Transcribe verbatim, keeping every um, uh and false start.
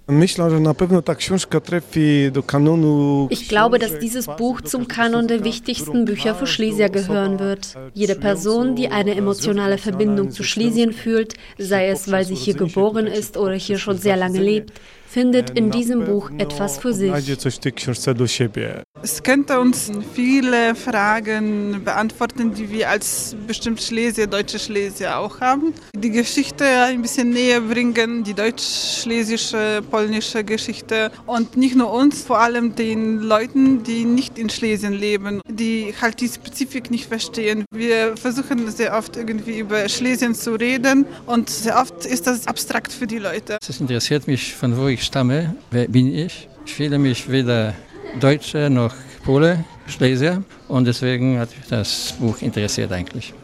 Ich glaube, dass dieses Buch zum Kanon der wichtigsten Bücher für Schlesier gehören wird. Jede Person, die eine emotionale Verbindung zu Schlesien fühlt, sei es, weil sie hier geboren ist oder hier schon sehr lange lebt, findet in diesem Buch etwas für sich. Es könnte uns viele Fragen beantworten, die wir als bestimmt Schlesier, deutsche Schlesier auch haben. Die Geschichte ein bisschen näher bringen, die deutsch-schlesische, polnische Geschichte und nicht nur uns, vor allem den Leuten, die nicht in Schlesien leben, die halt die Spezifik nicht verstehen. Wir versuchen sehr oft irgendwie über Schlesien zu reden und sehr oft ist das abstrakt für die Leute. Es interessiert mich, von wo ich stamme, wer bin ich. Ich fühle mich weder Deutsche noch Pole, Schlesier und deswegen hat mich das Buch interessiert eigentlich.